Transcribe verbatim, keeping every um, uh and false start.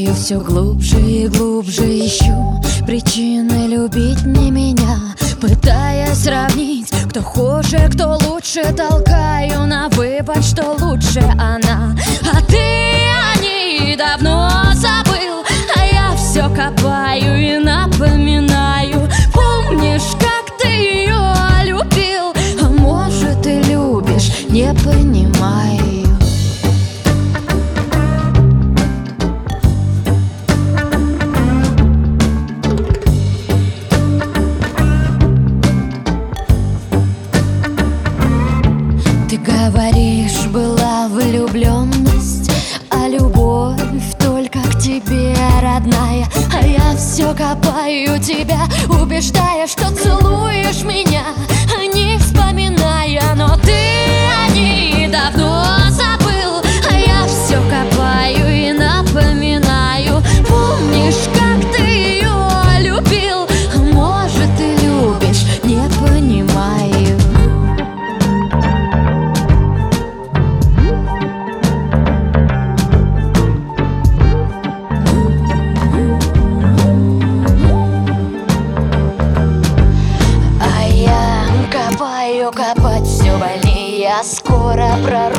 Копаю все глубже и глубже, ищу причины любить не меня, пытаясь сравнить, кто хуже, кто лучше. Толкаю на вывод, что лучше она, а ты о ней давно забыл. А я все копаю и напоминаю. Помнишь, как ты ее любил? А может, ты любишь, не понимаю. Ты говоришь, была влюбленность, а любовь только к тебе родная. А я все копаю тебя, убеждая, что целуешь меня, не вспоминая. Но ты о ней давно забыл, а я все копаю и напоминаю. Помнишь, как ты ее любил? А может, ты любишь, не понимаю. Копать все больнее, я скоро прорву.